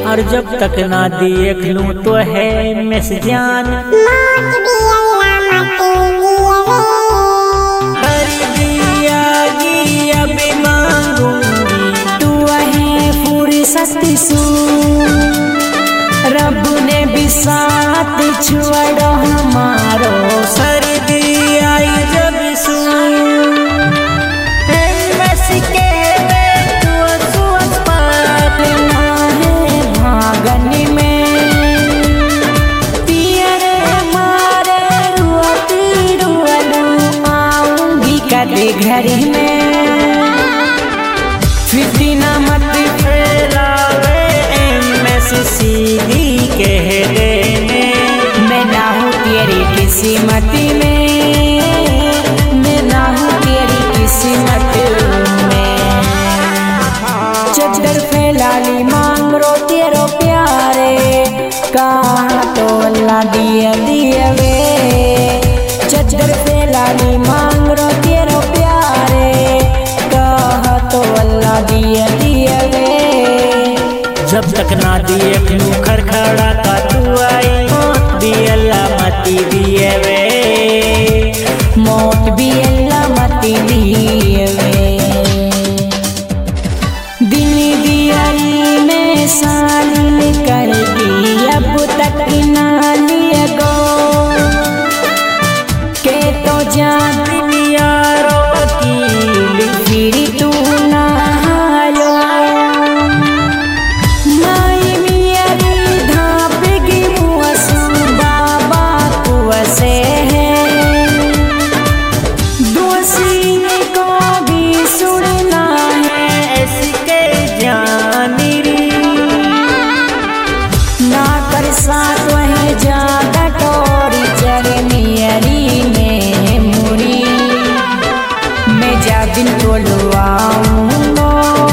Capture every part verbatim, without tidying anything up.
और जब तक ना देख लूं तो है मिस जान। हर दियागी अब मांगूंगी तू है फुर्सत सू, रब ने भी साथ छोड़ो हमारो। सर्दी आई जब सू घर में फितना मत फैलावे एमएस सीधी कह देने। मैं ना हूँ तेरी किस्मत में, मैं ना हूँ तेरी किस्मत में। चद्दर फैला ली मांग रो तेरो प्यारे, कहा तो अल्लाह दिया दिया वे। चद्दर फैला ली मांग रो तेरो प्यारे, कहा तो अल्लाह दिया दिया वे। जब तक ना देख लूं खड़खड़ा का तू आई, मौत भी अल्लाह मती दिए वे, मौत भी अल्लाह मती दिए वे। दिन दियाई में साली कर दी अब तक ना लिया गो, के तो जान यारो वकील फिर तू ना हालो। माई मियारी धाप की मुआसू बाबा कुआसे है, दोषी को भी सुनना है इसके जानी री। ना कर साथ वह जादा टोरी चढ़े मियारी में मुरी। मैं जा दिन टोलवाऊंगा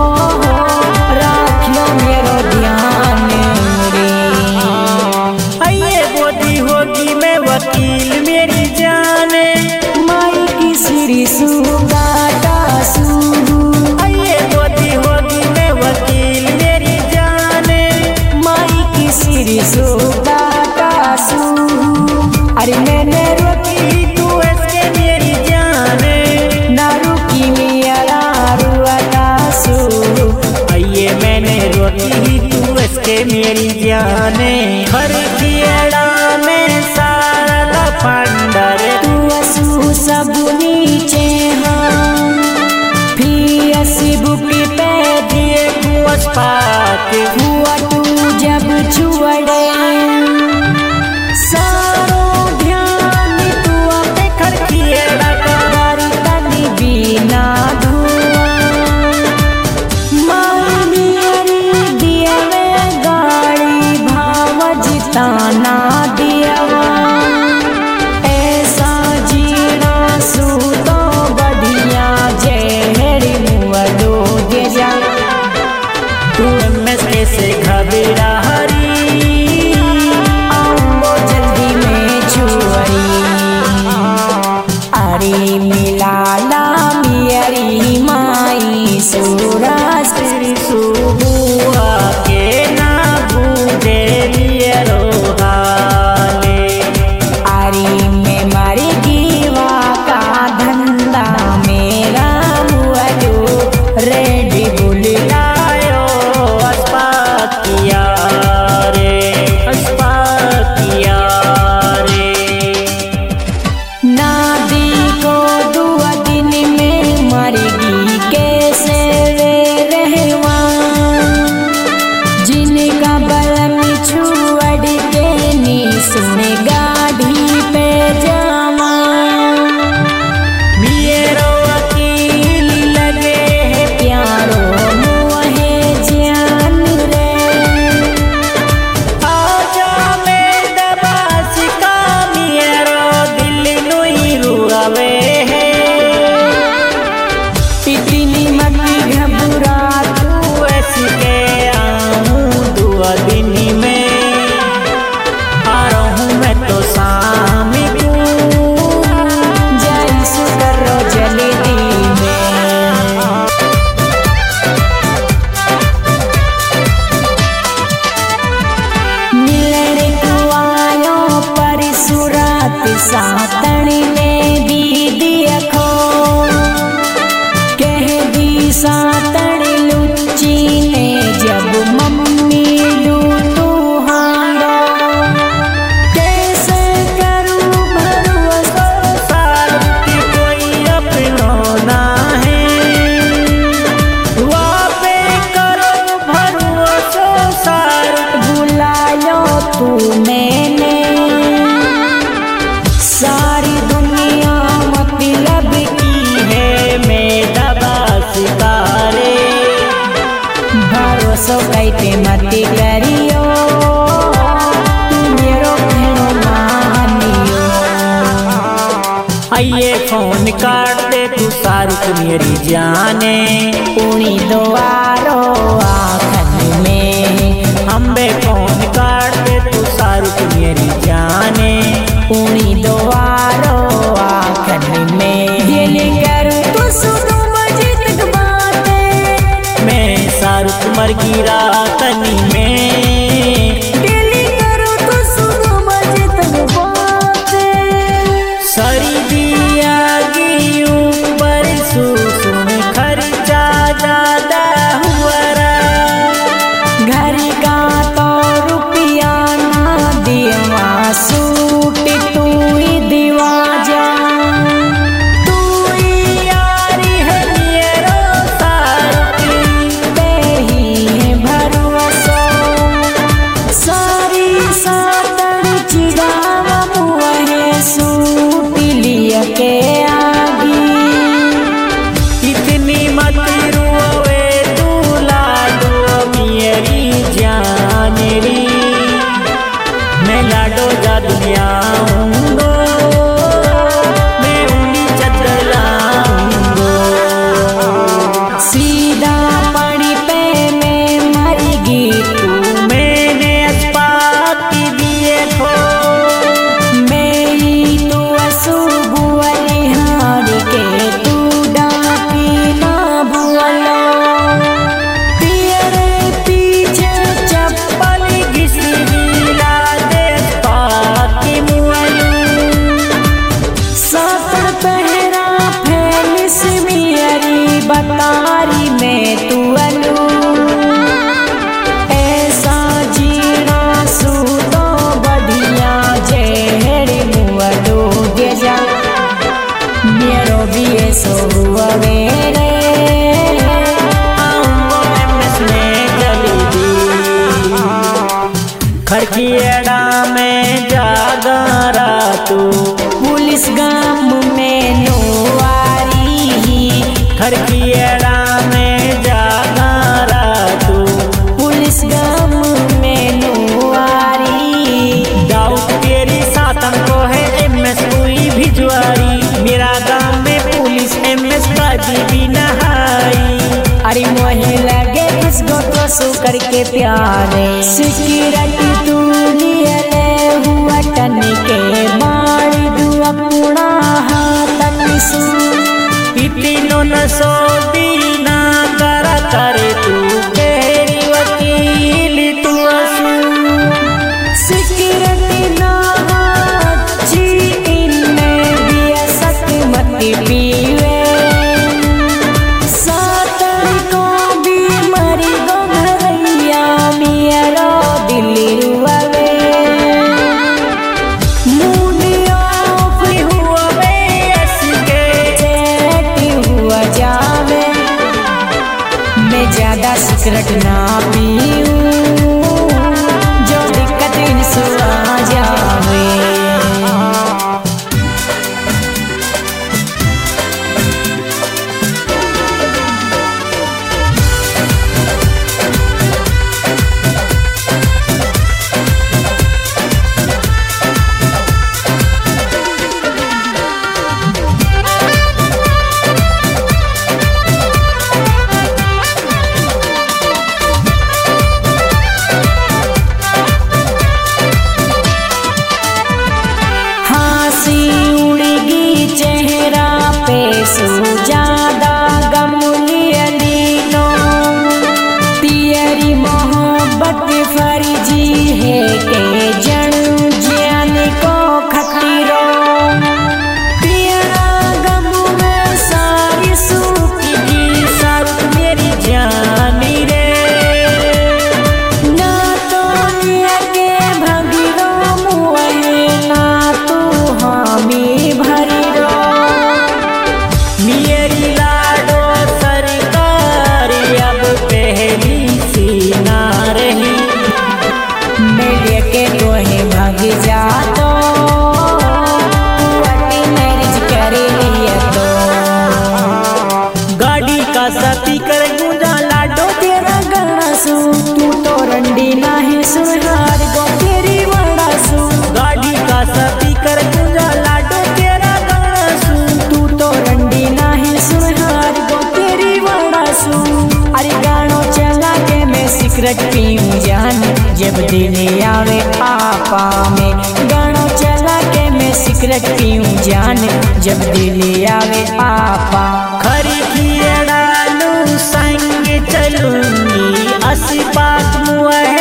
राखियो मेरो ध्यान रे। आइए बोधी होगी मैं वकील मेरी जाने, माई की सिरी सुगाटा सू। आइए बोधी होगी मैं वकील मेरी जाने, माई की सिरी सुगाटा सू। अरे मैंने रोकी तू इसके मेरी जाने, ना रुकी मेरा रुआटा सू। आइए मैंने रोकी तू इसके मेरी जाने। हर खियाड़ा में सारा फंडर तू असू सब नीचे हाँ, फिर असी बुकी पे दिए कुछ पाक हुआ तू जब छुअड़े। सारो ध्यान तू अपने हर खियाड़ा का बारी तनी बिना धुआं। माई मेरी दिया में गाड़ी भाव जिताना दियावा। ऐसा जीना सू तो बढ़िया जेहरी मुआ दो दे जा। तू एमएस से घबरा हरी, आओ जल्दी में छुअरी। अरे मिलाला मियरी माई सूरज तेरी सुबुआ के ना बूझे लिए रोहाले। अरे मैं मर गीवा का धंधा मेरा हुआ जो रेडी बुल लायो अस्पात किया। सातणी ने दी दिया खो कह दी सातणी लुच्ची ने जब मम्मी लूटू हांगो कैसे करूं भरोसा सार की कोई अपनो ना है वापे करो भरोसा सार भुलायो तू मैंने सारी दुनिया मतलब की है मैं दबा सितारे भरोसो कैते मती करियो तू मेरो भेणो मानियो आइए फोन काट दे तू सारुक मेरी जाने उनी दोआरो आखन में अम्बे फोन काट दे तू सारुक मेरी जाने उनी दोआरो आखन में दिल कर तू सुनो मजे तक बातें मैं सारुक मर गिरा तनी में दिल करो तो सुनो मजे तक बातें सरी दिया की ऊपर सुन खर्चा ज्यादा हुआ घर का तो रुपया ना देवा सूट तू ही दिवा जा तू ही यारी है मेरो सारुक ही है भरोसा सारी सातन चिड़ावा मुआ है सूट लिया के आगी इतनी मत रोवे तू लाडो मेरी जाने री मैं लाडो जा दुनिया आऊंगो मैं उंगली चतलाऊंगो सीधा पड़ी पे मैं मरगी तू मैंने अस्पाकी दिए खो मेरी तू असुबुअली हार के तू डाकी ना भुअलो तेरे पीछे चप्पल घिसरी ला दे पाकी मुअलू सातड़ पहरा फैलिस मेरी बतारी में तू अलू ऐसा जीना सूतो बढ़िया जेहर मुअलू गे जा मेरो भी ऐसो हुआ मेरे खड़कियड़ा में जागरा तू पुलिस गाम में नोवारी खड़कियड़ा में जागरा तू पुलिस गाम में नोवारी डाउट तेरी सातन को है एम एस हुई भिजवारी मेरा गांव में पुलिस एम एस बाजी भी नहाई अरे मोहे लगे किसको तो सु करके प्यारे सिकिरटी तू लियले हुआ टन के मारी दुआ पुणा हाथन सु इतनो न सो दीना करा करे तू केरी वकील तू असू सिकिरटी ना ची इनने दिया सतमती पीवे सातन को भी मरी गो घरैया मियरो दिल्ली रुआवे मुंडिया फ्री हुआ वे असके चेटी हुआ जावे मैं ज्यादा सिगरेट ना पीऊं जो दिक्कत इनसे आ जावे फर्जी है के जन ज्ञान को खतीरो जब दिल आवे आपा में। गाना चला के मैं सिगरेट पीऊं जान, जब दिल आवे आपा। खरी खिए डालू संग चलूंगी, असी बात मुआ है